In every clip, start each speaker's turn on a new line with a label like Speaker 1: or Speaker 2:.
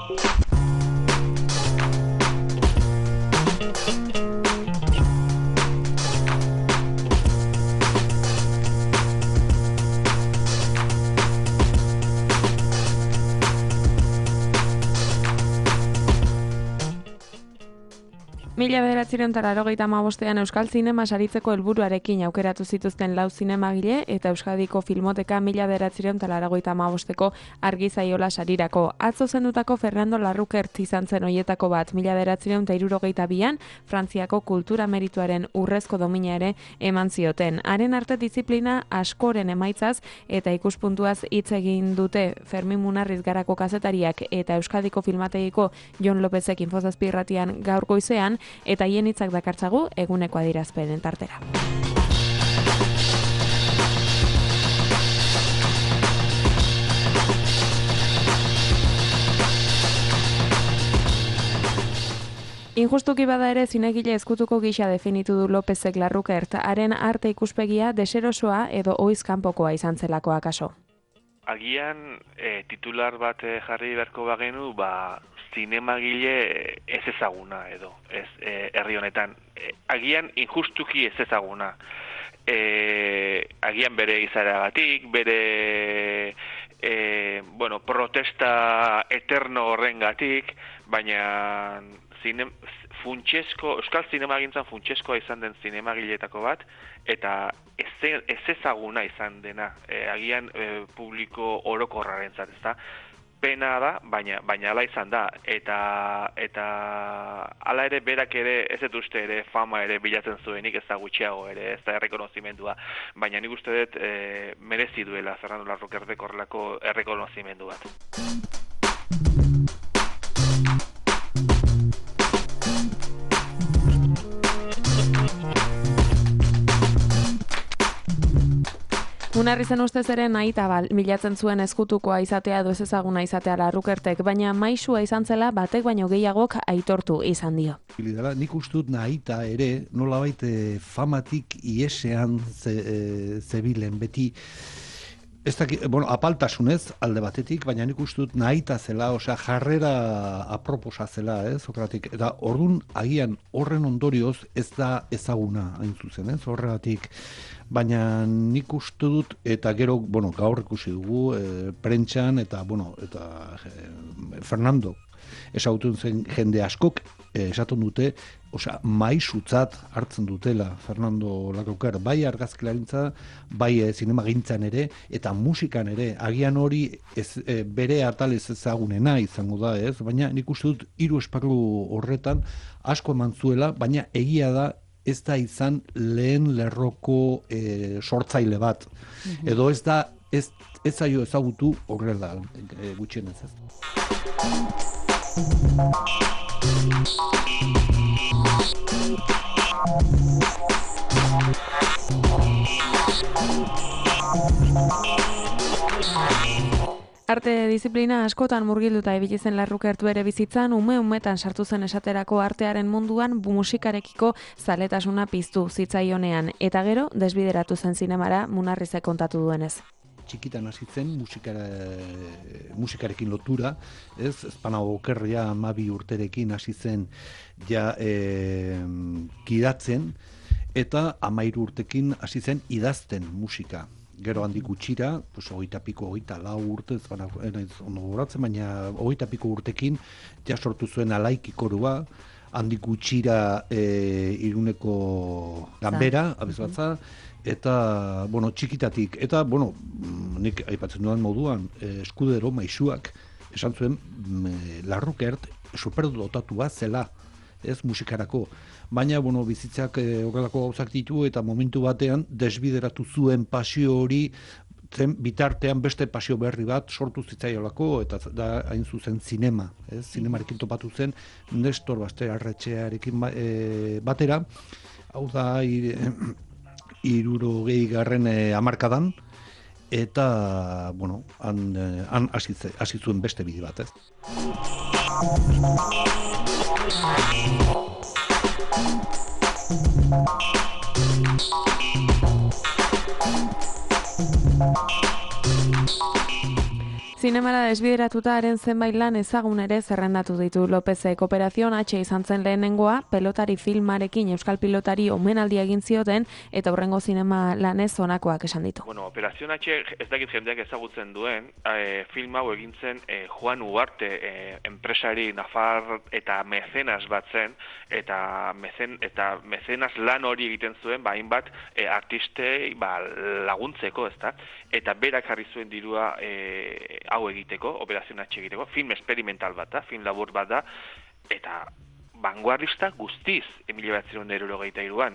Speaker 1: Mila 1985 Euskal Zinema saritzeko helburuarekin aukeratu zituzten 4 zinemagile eta Euskadiko Filmoteka 1985ko Argizaiola sarirako. Atzo zendutako Fernando Larrukert izan zen hoietako bat. 1962an Frantziako kultura merituaren urrezko domina ere eman zioten. Haren arte disiplina askoren emaitzaz eta ikuspuntuaz hitz egin dute Fermin Munarriz Garako kazetariak eta Euskadiko Filmategiko Jon Lopezek Infozazpi irratian gaur goizean, eta hien hitzak dakartzagu eguneko adierazpenen tartera. Injustuki bada ere zinegile ezkutuko gisa definitu du Lopezek Larrukert, haren arte ikuspegia deserosoa edo ohiz kanpokoa izan zelako akaso.
Speaker 2: Agian titular bat jarri beharko bagenu, zinemagile ez ezaguna edo, ez herri honetan. Agian injustuki ez ezaguna. Agian bere izaragatik, bere protesta eterno horrengatik, baina Euskal zinemagintzan funtsezkoa izan den zinemagileetako bat, eta ez ezaguna izan dena, agian publiko orokorrarentzat, ezta? Pena da, baina hala izan da, eta hala ere berak ere ez dut uste ere fama ere bilatzen zuenik, ez da gutxiago ere, ez da errekonozimendua, baina nik uste dut merezi duela Fernando Larrukertek horrelako errekonozimendu bat.
Speaker 1: Munarrizen ustez ere nahita bilatzen zuen ezkutukoa izatea edo ez ezaguna izatea Larrukertek, baina maisua izan zela batek baino gehiagok aitortu izan dio.
Speaker 3: Nik uste dut nahita ere nolabait famatik iesean zebilen beti, apaltasunez alde batetik, baina nik uste dut nahita zela, jarrera aproposa zela, Sokratik, eta ordun agian horren ondorioz ez da ezaguna hain zuzen, horregatik. Baina nik uste dut, eta gero, gaur ikusi dugu, prentxan, eta Fernando esautun zen jende askok, esaten dute, maisutzat hartzen dutela Fernando Larruker, bai argazkilarintza, bai zinemagintzan ere, eta musikan ere, agian hori bere atal ez ezagunena izango da, baina nik uste dut 3 esparru horretan asko eman zuela, baina egia da, ez da izan lehen lerroko sortzaile bat. Edo ez da, ez zaio ezagutu horrela gutxienez ez.
Speaker 1: Arte disiplina askotan murgilduta ibili zen Larrukert bere bizitzan, umetan sartu zen esaterako artearen munduan musikarekiko zaletasuna piztu zitzaionean, eta gero desbideratu zen zinemara Munarrizek kontatu duenez.
Speaker 3: Txikitan hasi zen musikarekin lotura, ezpanago okerria 12 urterekin hasi zen kidatzen, eta 13 urtekin hasi zen idazten musika. Gero handik gutxira, 24 urte, ez ondo goratzen, baina 24 urtekin sortu zuen Alaiki korua, handik gutxira Iruneko ganbera, abezbatza, eta, txikitatik, eta, nik aipatzen duan moduan, Eskudero maisuak, esan zuen Larrukert superdotatua zela, ez musikarako. Baina, bizitzak horrelako gauzak ditu eta momentu batean desbideratu zuen pasio hori zen bitartean beste pasio berri bat sortu zitzaiolako eta da hain zuzen zinema. Zinemarekin topatu zen Nestor Basterretxearekin batera, hau da 60. hamarkadan, eta, han hasi zuen beste bide bat, ez?
Speaker 1: Zinemara desbideratuta haren zenbait lan ezagun ere zerrendatu ditu. Lopezek Operación H izan zen lehenengoa, pelotari filmarekin euskal pilotari omenaldia egin zioten, eta hurrengo zinema lanez honakoak esan ditu.
Speaker 2: Bueno, Operación H ez dakit jendeak ezagutzen duen, film hau egin zen Juan Ugarte, enpresari nafar eta mecenas bat zen, eta mecenas lan hori egiten zuen, hainbat artistei laguntzeko, ezta? Eta berak jarri zuen dirua hau egiteko, Operación H egiteko, film experimental bat da, film labur bat da, eta vanguardista guztiz, 1983an.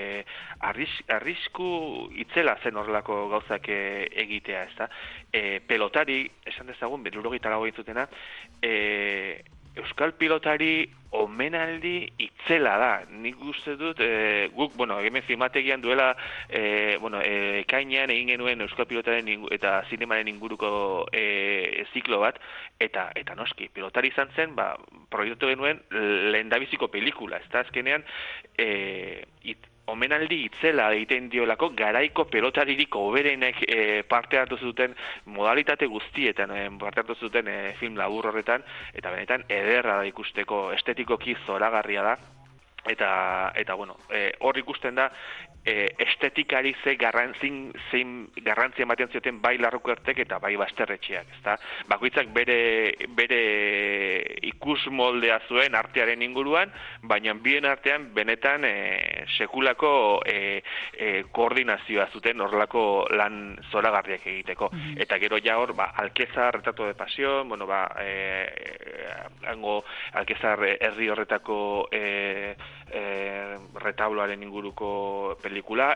Speaker 2: Arrisku itzela zen horrelako gauzak egitea, ezta? Pelotari, esan dezagun, 78 zutena, euskal pilotari omenaldi itzela da. Nik uste dut, guk, hemen filmategian duela, ekainean egin genuen euskal pilotaren eta zinemaren inguruko ziklo bat, eta noski, pilotari izan zen, proiektu genuen lehendabiziko pelikula, ez da azkenean, omenaldi itzela egiten diolako garaiko pelotaririk hoberenek parte hartu zuten modalitate guztietan parte hartu zuten film labur horretan, eta benetan ederra da ikusteko, estetikoki zoragarria da, eta hor ikusten da estetikari zein garrantzia ematen zioten bai Larrukertek eta bai Basterretxeak, ezta? Bakoitzak bere ikus moldea zuen artearen inguruan, baina bien artean benetan sekulako koordinazioa zuten horrelako lan zoragarriak egiteko. Eta gero ja hor, Alkezar retrato de pasión, hango Alkezar herri horretako retabloaren inguruko pelikula.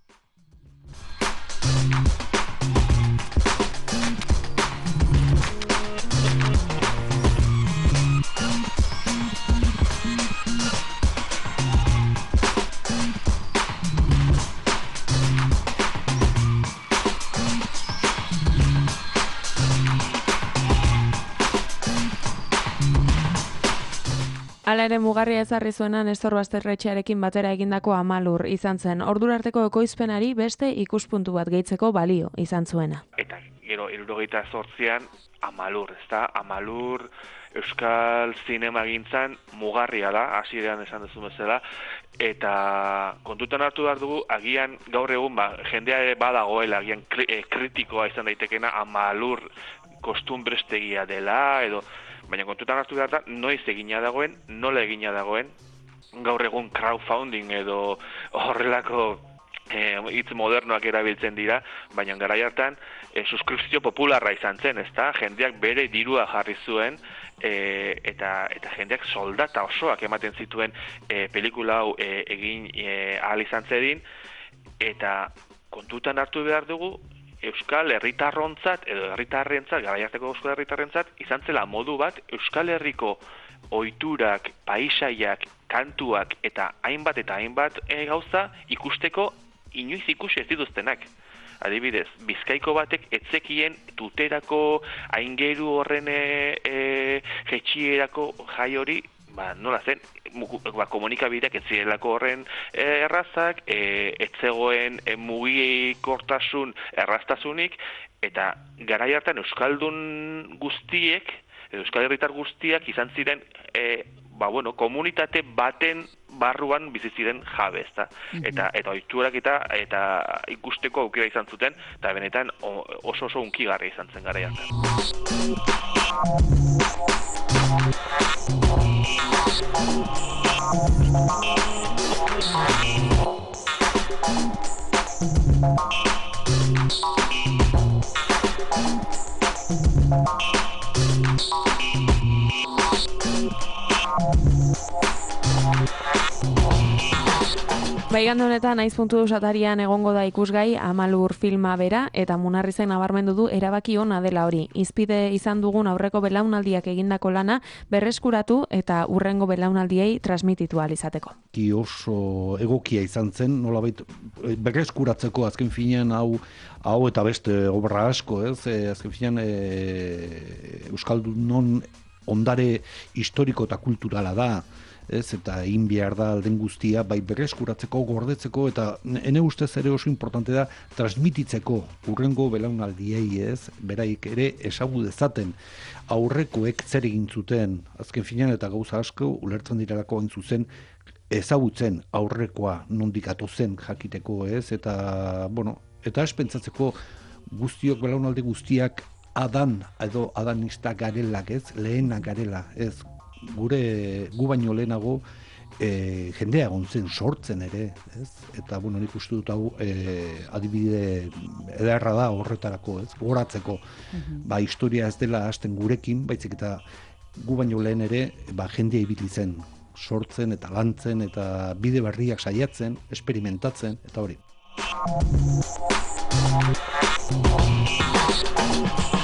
Speaker 1: Hala ere mugarria ezarri zuena Nestor Basterretxearekin batera egindako Amalur izan zen. Ordura arteko ekoizpenari beste ikuspuntu bat gehitzeko balio izan zuena.
Speaker 2: Eta gero 78an Amalur, ezta? Amalur euskal zinemagintzan mugarria da, hasieran esan duzu bezala, eta kontutan hartu behar dugu, agian gaur egun jendea ere badagoela, agian kritikoa izan daitekena Amalur kostumbrestegia dela, baina kontutan hartu behar da, noiz egina dagoen, nola egina dagoen, gaur egun crowdfunding edo horrelako hitz modernoak erabiltzen dira, baina garai hartan suskripzio popularra izan zen, ezta? Jendeak bere dirua jarri zuen, eta jendeak soldata osoak ematen zituen pelikula hau egin ahal izan zedin, eta kontutan hartu behar dugu, Euskal Herritarrontzat edo herritarrentzat, garaiarteko Euskal Herritarrentzat, izan zela modu bat Euskal Herriko ohiturak, paisaiak, kantuak eta hainbat gauza ikusteko inoiz ikusi ez dituztenak. Adibidez, Bizkaiko batek etzekien tuterako aingeru horren jetxierako jai hori, nola zen, komunikabideak ez zirelako horren errazak, ez zegoen mugikortasun erraztasunik, eta garai hartan euskaldun guztiek, euskal herritar guztiak izan ziren komunitate baten barruan bizi ziren jabe, ezta? Eta ohiturak eta ikusteko aukera izan zuten, eta benetan oso hunkigarria izan zen garai hartan.
Speaker 1: Igande honetan Naiz.eus atarian egongo da ikusgai Amalur filma bera, eta Munarrizek nabarmendu du erabaki ona dela hori. Hizpide izan dugun aurreko belaunaldiak egindako lana berreskuratu eta hurrengo belaunaldiei transmititu ahal izateko.
Speaker 3: Oso egokia izan zen, nolabait berreskuratzeko azken finean hau eta beste obra asko, ez? Azken finean euskaldunon ondare historiko eta kulturala da. ez, eta egin behar da alden guztia, bai berreskuratzeko, gordetzeko, eta ene ustez ere oso importante da transmititzeko urrengo belaunaldiei, ez, beraik ere ezagu dezaten aurrekoek zer egin zuten, azken finean eta gauza asko ulertzen direlako hain zuzen ezagutzen aurrekoa nondik atozen jakiteko, ez, eta, bueno, eta ez pentsatzeko guztiok, belaunaldi guztiak edo adanista garelak, ez, lehenak garela, ez, gu baino lehenago jendea egon zen sortzen ere, ez, eta, bueno, nik uste dut hau adibide ederra da horretarako, ez, goratzeko, ba, historia ez dela hasten gurekin, baizik eta gu baino lehen ere, ba, jendea ibili zen, sortzen eta lantzen eta bide berriak saiatzen, experimentatzen, eta hori.